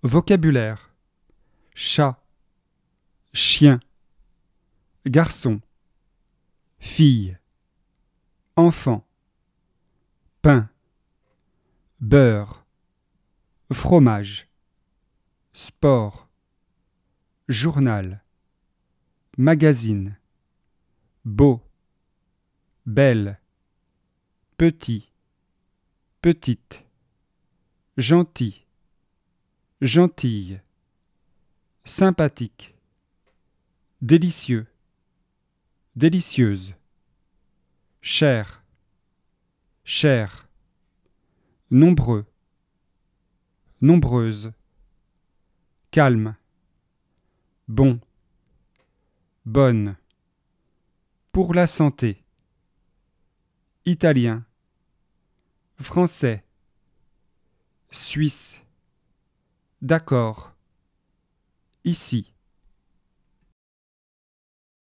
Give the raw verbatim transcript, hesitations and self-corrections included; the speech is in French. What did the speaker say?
Vocabulaire: chat, chien, garçon, fille, enfant, pain, beurre, fromage, sport, journal, magazine, beau, belle, petit, petite, gentil, gentille, sympathique, délicieux, délicieuse, cher, cher, nombreux, nombreuse, calme, bon, bonne, pour la santé, italien, français, suisse, d'accord, ici.